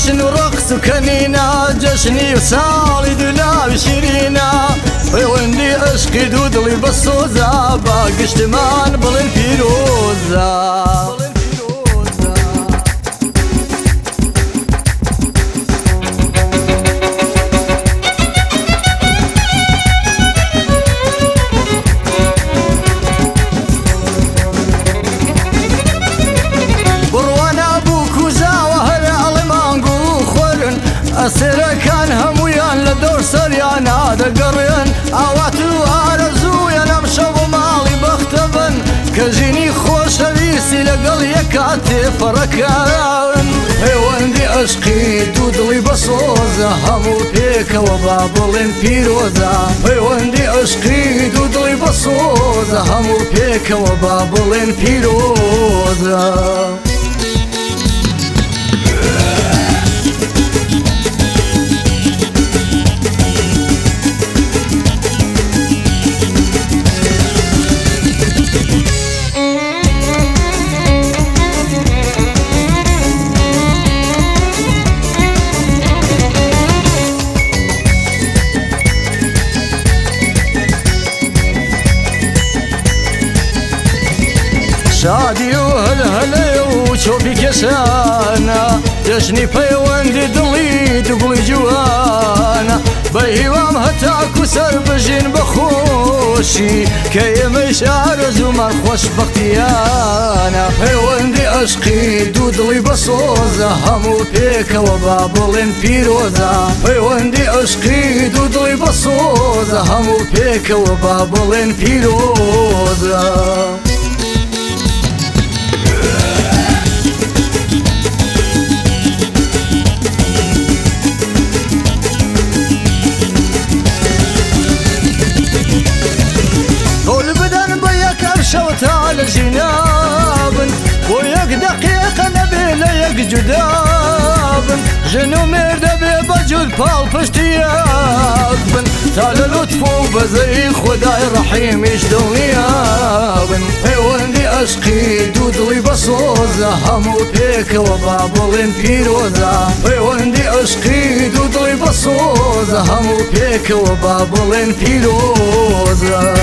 جشن ورقص وكنينة جشني وسالي دلا شيرينة ويوندي عشقي دودلي بالصوزة باقي اجتمان بالفيروزة أسير كان همويان لدور سريان هذا قرين أواتو أرزويا نمشو مالي بختبن كجيني خوش بيسي لقل يكاتي فركان وندي عشقي دودلي بصوزة همو بيك وبابلين فيروزة وندي عشقي دودلي بصوزة همو بيك وبابلين فيروزة شادي وهلهلي وشوفي كسانا جشني بيوندي دلي تقولي جوانا بيوام هتاكو سربجين بخوشي كي مشار زمر خوش بختيانا بيوندي عشقي دودلي بصوزة همو بيك وبابلين فيروزة بيوندي عشقي دودلي بصوزة همو بيك وبابلين فيروزة على جناب وياك دقيقة نبي ليك جداب جنو مرد بجود بالبشتياب تعال لطفو بزي خداي رحيم يشدونياب وندي عشقي دودلي بصوزة همو بيك وبابلين فيروزة وندي عشقي دودلي بصوزة همو بيك وبابلين فيروزة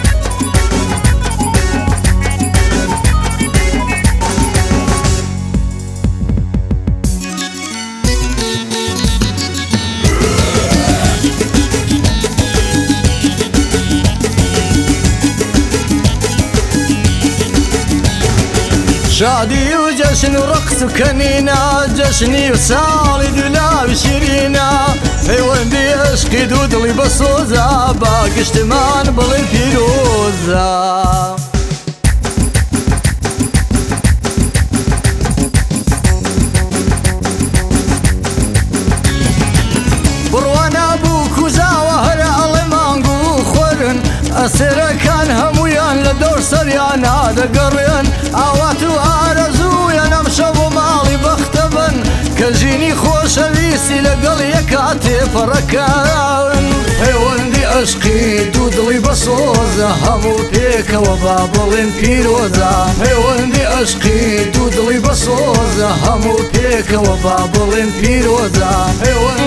شادي وجشن ورقص وكنينة جشني وسالي دلا شيرينة وندي عشقي دودلي بصوزة باقي اجتمان بالفيروزة أسير كان همويان لدور سريان هذا قرين أواتو أرزويا نمشو مالي بختبن كجيني خوش بيسي لقل يكاتي فركان وندي عشقي دودلي بصوزة همو بيك وبابلين فيروزة وندي عشقي دودلي بصوزة همو بيك وبابلين فيروزة